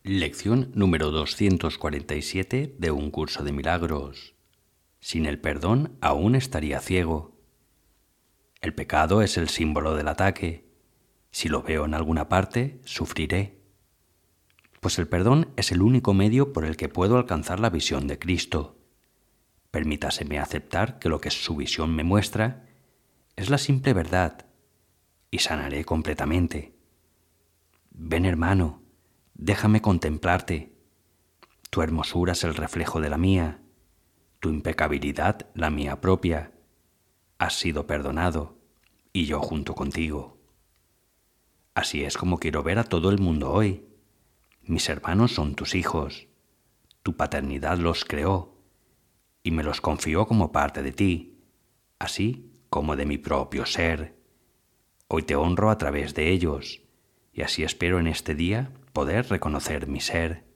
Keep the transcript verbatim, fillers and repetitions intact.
Lección número doscientos cuarenta y siete de Un curso de milagros. Sin el perdón aún estaría ciego. El pecado es el símbolo del ataque. Si lo veo en alguna parte, sufriré. Pues el perdón es el único medio por el que puedo alcanzar la visión de Cristo. Permítaseme aceptar que lo que su visión me muestra es la simple verdad, y sanaré completamente. Ven, hermano, déjame contemplarte. Tu hermosura es el reflejo de la mía, tu impecabilidad la mía propia. Has sido perdonado, y yo junto contigo. Así es como quiero ver a todo el mundo hoy. Mis hermanos son tus hijos. Tu paternidad los creó, y me los confió como parte de ti, así como de mi propio ser. Hoy te honro a través de ellos, y así espero en este día poder reconocer mi ser.